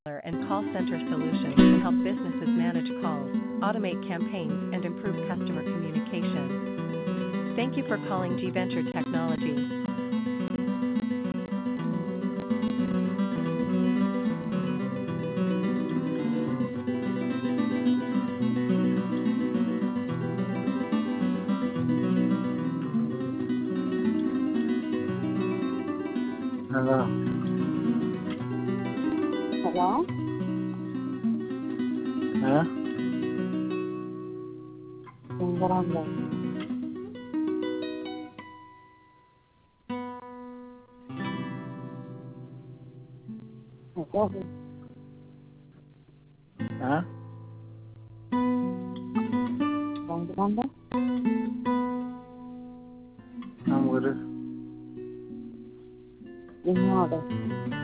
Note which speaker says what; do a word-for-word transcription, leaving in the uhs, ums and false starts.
Speaker 1: and call center solutions to help businesses manage calls, automate campaigns, and improve customer communication. Thank you for calling G Venture Technology.
Speaker 2: Hello.
Speaker 3: Hello?
Speaker 2: Huh?
Speaker 3: Entrando. Entonces,
Speaker 2: Huh?
Speaker 3: entrando.
Speaker 2: I'm with it.
Speaker 3: Ignore.